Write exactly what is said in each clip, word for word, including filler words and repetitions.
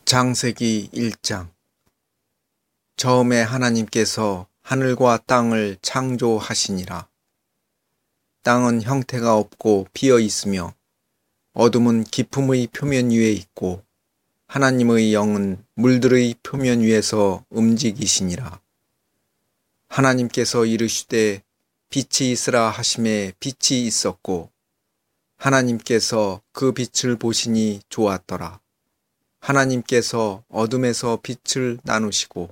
창세기 일 장. 처음에 하나님께서 하늘과 땅을 창조하시니라. 땅은 형태가 없고 비어 있으며 어둠은 깊음의 표면 위에 있고 하나님의 영은 물들의 표면 위에서 움직이시니라. 하나님께서 이르시되 빛이 있으라 하심에 빛이 있었고 하나님께서 그 빛을 보시니 좋았더라. 하나님께서 어둠에서 빛을 나누시고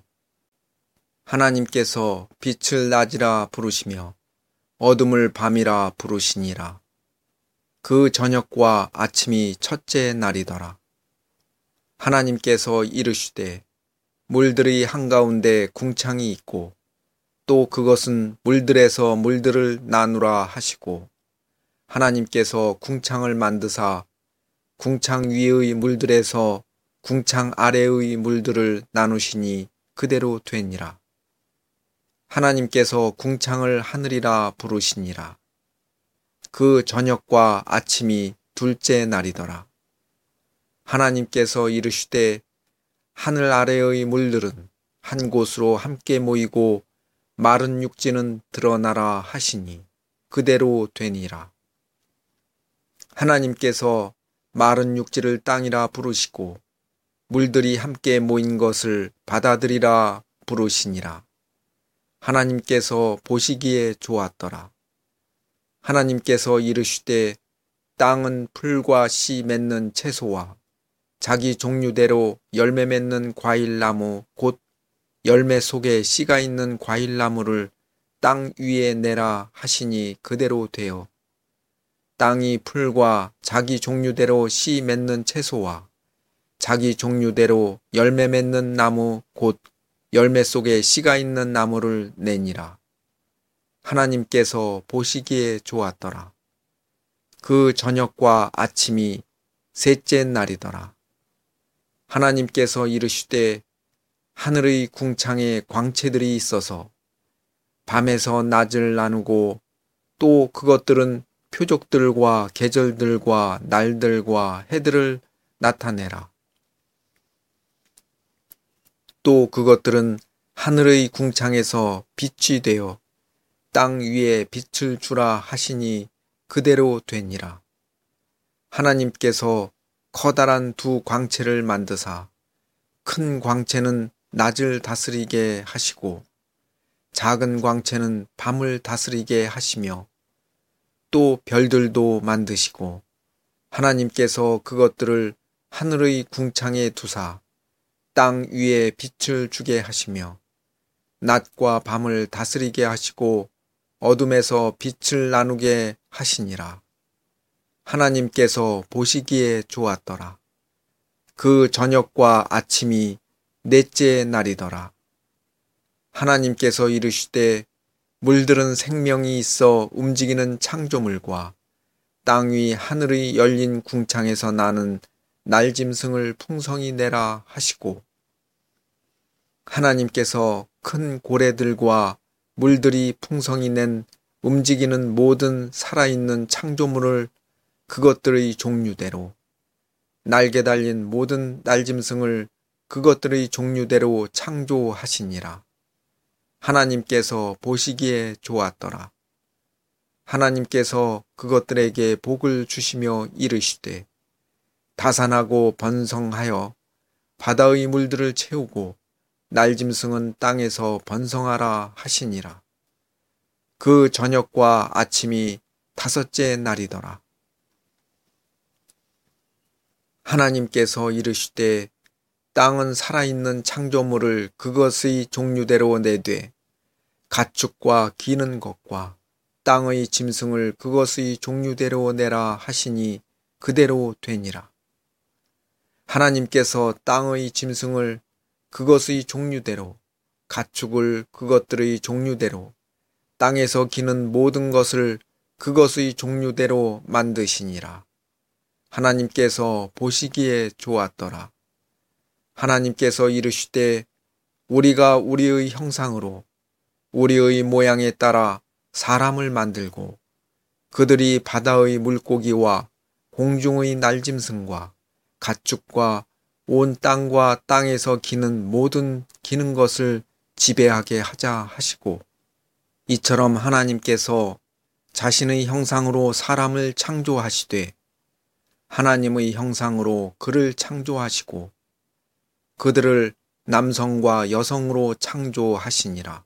하나님께서 빛을 낮이라 부르시며 어둠을 밤이라 부르시니라. 그 저녁과 아침이 첫째 날이더라. 하나님께서 이르시되 물들의 한가운데 궁창이 있고 또 그것은 물들에서 물들을 나누라 하시고 하나님께서 궁창을 만드사 궁창 위의 물들에서 궁창 아래의 물들을 나누시니 그대로 되니라. 하나님께서 궁창을 하늘이라 부르시니라. 그 저녁과 아침이 둘째 날이더라. 하나님께서 이르시되 하늘 아래의 물들은 한 곳으로 함께 모이고 마른 육지는 드러나라 하시니 그대로 되니라. 하나님께서 마른 육지를 땅이라 부르시고 물들이 함께 모인 것을 바다들이라 부르시니라. 하나님께서 보시기에 좋았더라. 하나님께서 이르시되 땅은 풀과 씨 맺는 채소와 자기 종류대로 열매 맺는 과일나무 곧 열매 속에 씨가 있는 과일나무를 땅 위에 내라 하시니 그대로 되어 땅이 풀과 자기 종류대로 씨 맺는 채소와 자기 종류대로 열매 맺는 나무 곧 열매 속에 씨가 있는 나무를 내니라. 하나님께서 보시기에 좋았더라. 그 저녁과 아침이 셋째 날이더라. 하나님께서 이르시되 하늘의 궁창에 광채들이 있어서 밤에서 낮을 나누고 또 그것들은 표적들과 계절들과 날들과 해들을 나타내라. 또 그것들은 하늘의 궁창에서 빛이 되어 땅 위에 빛을 주라 하시니 그대로 되니라. 하나님께서 커다란 두 광채를 만드사 큰 광채는 낮을 다스리게 하시고 작은 광채는 밤을 다스리게 하시며 또 별들도 만드시고 하나님께서 그것들을 하늘의 궁창에 두사 땅 위에 빛을 주게 하시며 낮과 밤을 다스리게 하시고 어둠에서 빛을 나누게 하시니라. 하나님께서 보시기에 좋았더라. 그 저녁과 아침이 넷째 날이더라. 하나님께서 이르시되 물들은 생명이 있어 움직이는 창조물과 땅 위 하늘의 열린 궁창에서 나는 날짐승을 풍성히 내라 하시고 하나님께서 큰 고래들과 물들이 풍성히 낸 움직이는 모든 살아있는 창조물을 그것들의 종류대로 날개 달린 모든 날짐승을 그것들의 종류대로 창조하시니라. 하나님께서 보시기에 좋았더라. 하나님께서 그것들에게 복을 주시며 이르시되 다산하고 번성하여 바다의 물들을 채우고 날짐승은 땅에서 번성하라 하시니라. 그 저녁과 아침이 다섯째 날이더라. 하나님께서 이르시되 땅은 살아있는 창조물을 그것의 종류대로 내되 가축과 기는 것과 땅의 짐승을 그것의 종류대로 내라 하시니 그대로 되니라. 하나님께서 땅의 짐승을 그것의 종류대로 가축을 그것들의 종류대로 땅에서 기는 모든 것을 그것의 종류대로 만드시니라. 하나님께서 보시기에 좋았더라. 하나님께서 이르시되 우리가 우리의 형상으로 우리의 모양에 따라 사람을 만들고 그들이 바다의 물고기와 공중의 날짐승과 가축과 온 땅과 땅에서 기는 모든 기는 것을 지배하게 하자 하시고, 이처럼 하나님께서 자신의 형상으로 사람을 창조하시되 하나님의 형상으로 그를 창조하시고 그들을 남성과 여성으로 창조하시니라.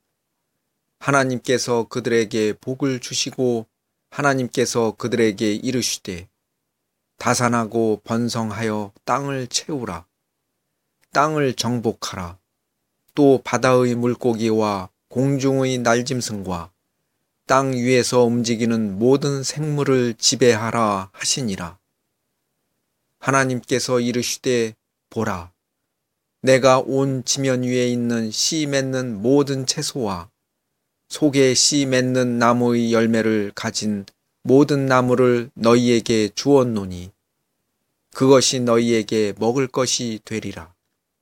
하나님께서 그들에게 복을 주시고 하나님께서 그들에게 이르시되 다산하고 번성하여 땅을 채우라. 땅을 정복하라. 또 바다의 물고기와 공중의 날짐승과 땅 위에서 움직이는 모든 생물을 지배하라 하시니라. 하나님께서 이르시되 보라, 내가 온 지면 위에 있는 씨 맺는 모든 채소와 속에 씨 맺는 나무의 열매를 가진 모든 나무를 너희에게 주었노니 그것이 너희에게 먹을 것이 되리라.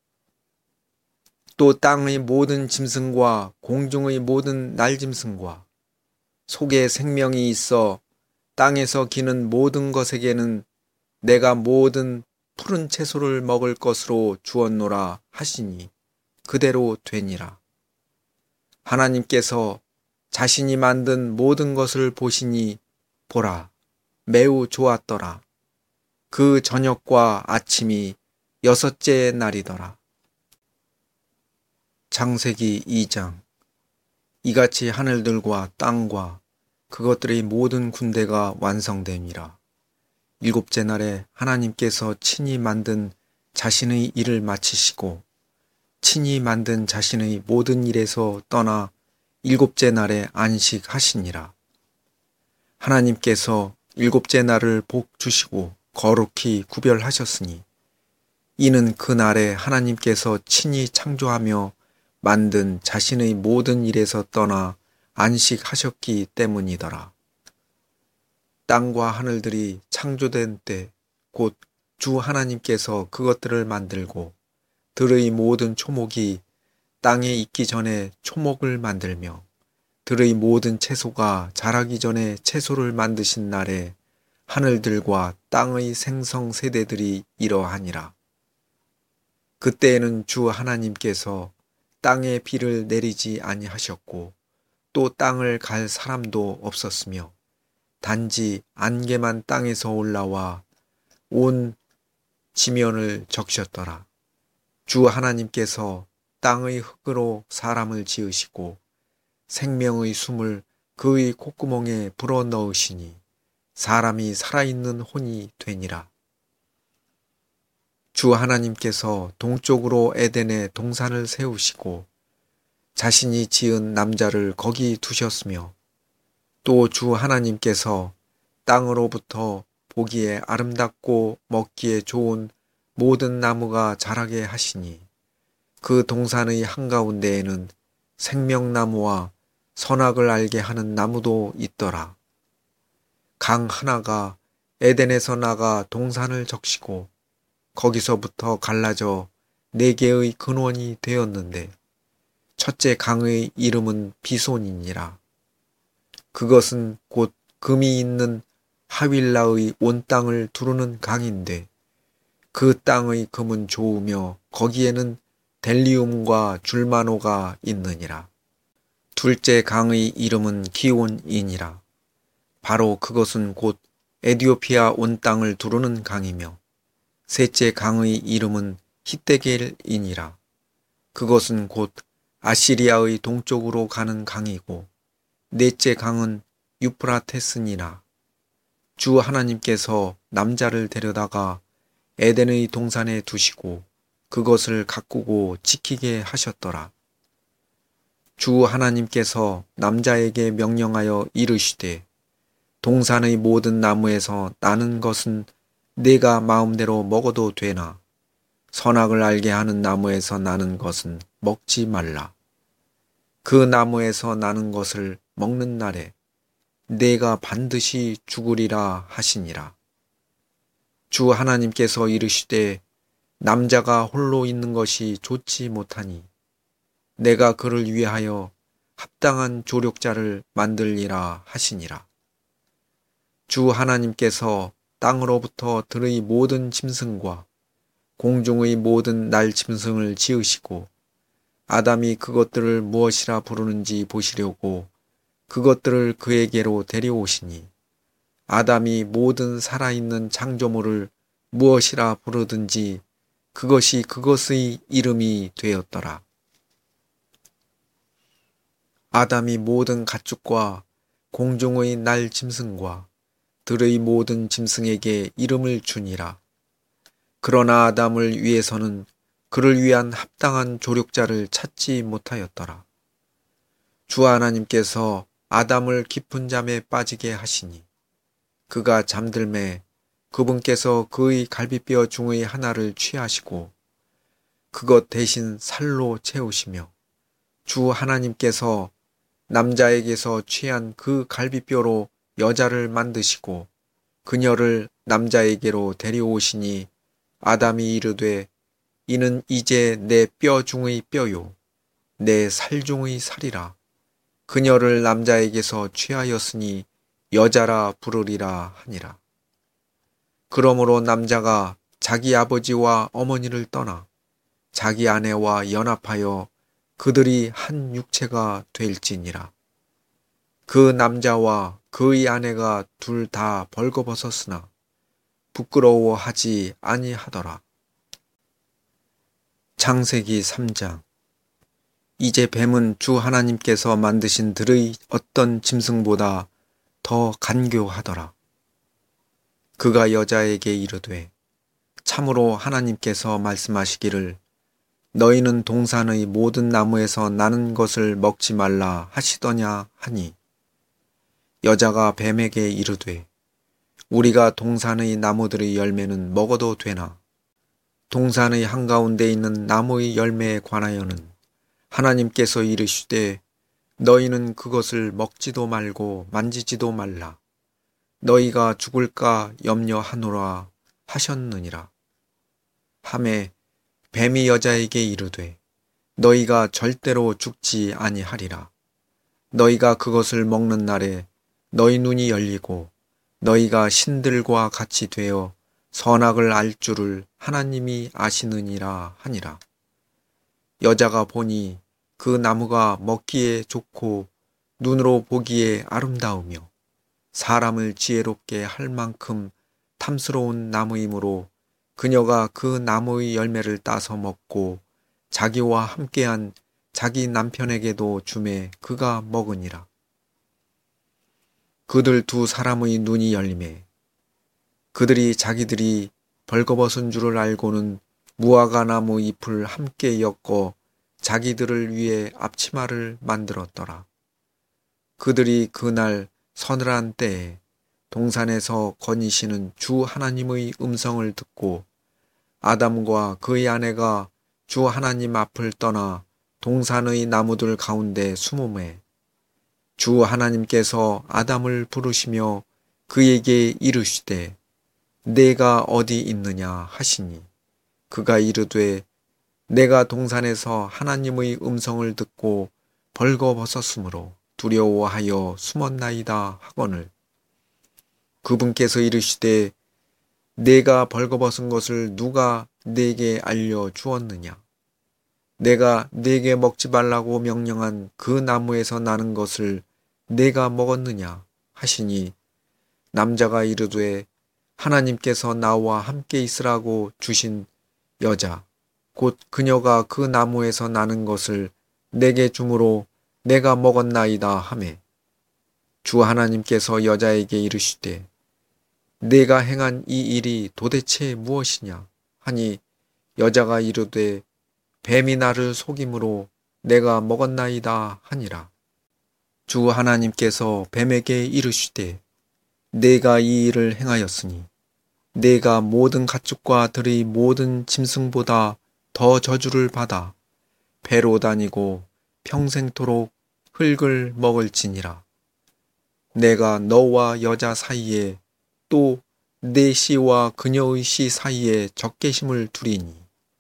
또 땅의 모든 짐승과 공중의 모든 날짐승과 속에 생명이 있어 땅에서 기는 모든 것에게는 내가 모든 푸른 채소를 먹을 것으로 주었노라 하시니 그대로 되니라. 하나님께서 자신이 만든 모든 것을 보시니 보라, 매우 좋았더라. 그 저녁과 아침이 여섯째 날이더라. 창세기 이 장. 이같이 하늘들과 땅과 그것들의 모든 군대가 완성됨이라. 일곱째 날에 하나님께서 친히 만든 자신의 일을 마치시고 친히 만든 자신의 모든 일에서 떠나 일곱째 날에 안식하시니라. 하나님께서 일곱째 날을 복 주시고 거룩히 구별하셨으니 이는 그 날에 하나님께서 친히 창조하며 만든 자신의 모든 일에서 떠나 안식하셨기 때문이더라. 땅과 하늘들이 창조된 때 곧 주 하나님께서 그것들을 만들고 들의 모든 초목이 땅에 있기 전에 초목을 만들며 들의 모든 채소가 자라기 전에 채소를 만드신 날에 하늘들과 땅의 생성 세대들이 이러하니라. 그때에는 주 하나님께서 땅에 비를 내리지 아니하셨고 또 땅을 갈 사람도 없었으며 단지 안개만 땅에서 올라와 온 지면을 적셨더라. 주 하나님께서 땅의 흙으로 사람을 지으시고 생명의 숨을 그의 콧구멍에 불어넣으시니 사람이 살아있는 혼이 되니라. 주 하나님께서 동쪽으로 에덴에 동산을 세우시고 자신이 지은 남자를 거기 두셨으며 또 주 하나님께서 땅으로부터 보기에 아름답고 먹기에 좋은 모든 나무가 자라게 하시니 그 동산의 한가운데에는 생명나무와 선악을 알게 하는 나무도 있더라. 강 하나가 에덴에서 나가 동산을 적시고 거기서부터 갈라져 네 개의 근원이 되었는데 첫째 강의 이름은 비손이니라. 그것은 곧 금이 있는 하윌라의 온 땅을 두르는 강인데 그 땅의 금은 좋으며 거기에는 델리움과 줄마노가 있느니라. 둘째 강의 이름은 기온이니라. 바로 그것은 곧 에디오피아 온 땅을 두르는 강이며 셋째 강의 이름은 히데겔이니라. 그것은 곧 아시리아의 동쪽으로 가는 강이고 넷째 강은 유프라테스니라. 주 하나님께서 남자를 데려다가 에덴의 동산에 두시고 그것을 가꾸고 지키게 하셨더라. 주 하나님께서 남자에게 명령하여 이르시되 동산의 모든 나무에서 나는 것은 네가 마음대로 먹어도 되나 선악을 알게 하는 나무에서 나는 것은 먹지 말라. 그 나무에서 나는 것을 먹는 날에 네가 반드시 죽으리라 하시니라. 주 하나님께서 이르시되 남자가 홀로 있는 것이 좋지 못하니 내가 그를 위하여 합당한 조력자를 만들리라 하시니라. 주 하나님께서 땅으로부터 들의 모든 짐승과 공중의 모든 날짐승을 지으시고 아담이 그것들을 무엇이라 부르는지 보시려고 그것들을 그에게로 데려오시니 아담이 모든 살아있는 창조물을 무엇이라 부르든지 그것이 그것의 이름이 되었더라. 아담이 모든 가축과 공중의 날 짐승과 들의 모든 짐승에게 이름을 주니라. 그러나 아담을 위해서는 그를 위한 합당한 조력자를 찾지 못하였더라. 주 하나님께서 아담을 깊은 잠에 빠지게 하시니 그가 잠들매 그분께서 그의 갈비뼈 중의 하나를 취하시고 그것 대신 살로 채우시며 주 하나님께서 남자에게서 취한 그 갈비뼈로 여자를 만드시고 그녀를 남자에게로 데려오시니 아담이 이르되 이는 이제 내 뼈 중의 뼈요 내 살 중의 살이라. 그녀를 남자에게서 취하였으니 여자라 부르리라 하니라. 그러므로 남자가 자기 아버지와 어머니를 떠나 자기 아내와 연합하여 그들이 한 육체가 될지니라. 그 남자와 그의 아내가 둘 다 벌거벗었으나 부끄러워하지 아니하더라. 창세기 삼 장. 이제 뱀은 주 하나님께서 만드신 들의 어떤 짐승보다 더 간교하더라. 그가 여자에게 이르되 참으로 하나님께서 말씀하시기를 너희는 동산의 모든 나무에서 나는 것을 먹지 말라 하시더냐 하니 여자가 뱀에게 이르되 우리가 동산의 나무들의 열매는 먹어도 되나 동산의 한가운데 있는 나무의 열매에 관하여는 하나님께서 이르시되 너희는 그것을 먹지도 말고 만지지도 말라 너희가 죽을까 염려하노라 하셨느니라. 하매 뱀이 여자에게 이르되 너희가 절대로 죽지 아니하리라. 너희가 그것을 먹는 날에 너희 눈이 열리고 너희가 신들과 같이 되어 선악을 알 줄을 하나님이 아시느니라 하니라. 여자가 보니 그 나무가 먹기에 좋고 눈으로 보기에 아름다우며 사람을 지혜롭게 할 만큼 탐스러운 나무이므로 그녀가 그 나무의 열매를 따서 먹고 자기와 함께한 자기 남편에게도 주매 그가 먹으니라. 그들 두 사람의 눈이 열리매 그들이 자기들이 벌거벗은 줄을 알고는 무화과 나무 잎을 함께 엮어 자기들을 위해 앞치마를 만들었더라. 그들이 그날 서늘한 때에 동산에서 거니시는 주 하나님의 음성을 듣고 아담과 그의 아내가 주 하나님 앞을 떠나 동산의 나무들 가운데 숨음에 주 하나님께서 아담을 부르시며 그에게 이르시되 내가 어디 있느냐 하시니 그가 이르되 내가 동산에서 하나님의 음성을 듣고 벌거벗었으므로 두려워하여 숨었나이다 하거늘 그분께서 이르시되 내가 벌거벗은 것을 누가 네게 알려 주었느냐 내가 네게 먹지 말라고 명령한 그 나무에서 나는 것을 내가 먹었느냐 하시니 남자가 이르되 하나님께서 나와 함께 있으라고 주신 여자 곧 그녀가 그 나무에서 나는 것을 내게 주므로 내가 먹었나이다 하매 주 하나님께서 여자에게 이르시되 내가 행한 이 일이 도대체 무엇이냐 하니 여자가 이르되 뱀이 나를 속임으로 내가 먹었나이다 하니라. 주 하나님께서 뱀에게 이르시되 내가 이 일을 행하였으니 내가 모든 가축과 들의 모든 짐승보다 더 저주를 받아 배로 다니고 평생토록 흙을 먹을지니라. 내가 너와 여자 사이에 또 내 씨와 그녀의 씨 사이에 적개심을 두리니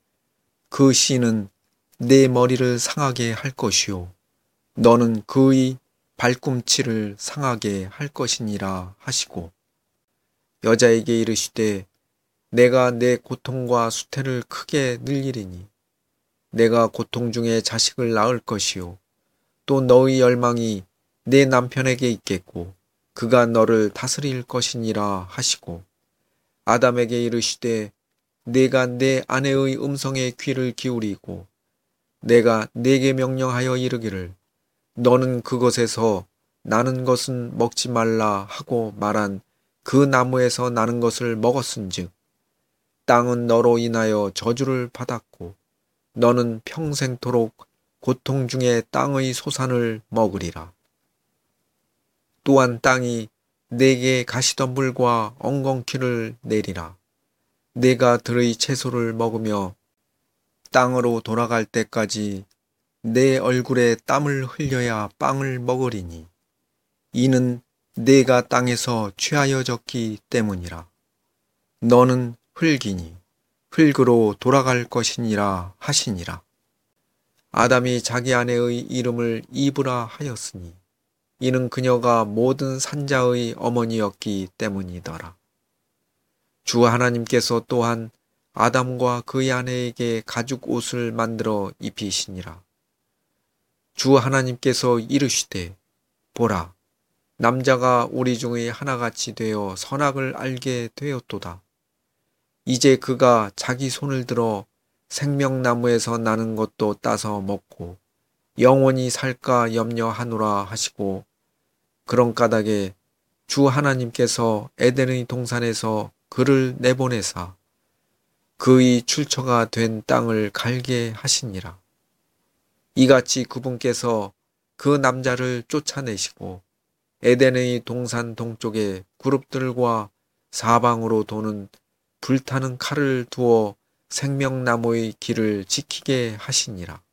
그 씨는 내 머리를 상하게 할 것이요 너는 그의 발꿈치를 상하게 할 것이니라 하시고 여자에게 이르시되 내가 내 고통과 수태를 크게 늘리리니 내가 고통 중에 자식을 낳을 것이요 또 너의 열망이 내 남편에게 있겠고 그가 너를 다스릴 것이니라 하시고 아담에게 이르시되 내가 내 아내의 음성에 귀를 기울이고 내가 네게 명령하여 이르기를 너는 그것에서 나는 것은 먹지 말라 하고 말한 그 나무에서 나는 것을 먹었은즉 땅은 너로 인하여 저주를 받았고 너는 평생토록 고통 중에 땅의 소산을 먹으리라. 또한 땅이 내게 가시덤불과 엉겅퀴를 내리라. 내가 들의 채소를 먹으며 땅으로 돌아갈 때까지 내 얼굴에 땀을 흘려야 빵을 먹으리니 이는 내가 땅에서 취하여 졌기 때문이라. 너는 흙이니 흙으로 돌아갈 것이니라 하시니라. 아담이 자기 아내의 이름을 이브라 하였으니 이는 그녀가 모든 산자의 어머니였기 때문이더라. 주 하나님께서 또한 아담과 그의 아내에게 가죽 옷을 만들어 입히시니라. 주 하나님께서 이르시되 보라 남자가 우리 중의 하나같이 되어 선악을 알게 되었도다. 이제 그가 자기 손을 들어 생명나무에서 나는 것도 따서 먹고 영원히 살까 염려하노라 하시고 그런 까닭에 주 하나님께서 에덴의 동산에서 그를 내보내사 그의 출처가 된 땅을 갈게 하시니라. 이같이 그분께서 그 남자를 쫓아내시고 에덴의 동산 동쪽에 그룹들과 사방으로 도는 불타는 칼을 두어 생명나무의 길을 지키게 하시니라.